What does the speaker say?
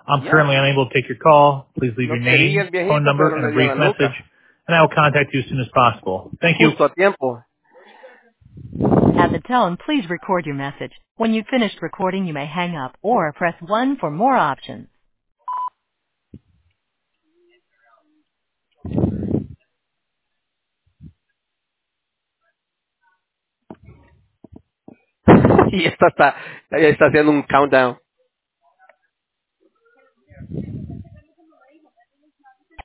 I'm Ya. currently unable to take your call. Please leave No your quería name, el phone viejito, number, pero and a le dio brief en la message, nuca. and I will contact you as soon as possible. Thank you. Justo a tiempo. At the tone, please record your message. When you've finished recording, you may hang up or press 1 for more options. Y ella está haciendo un countdown.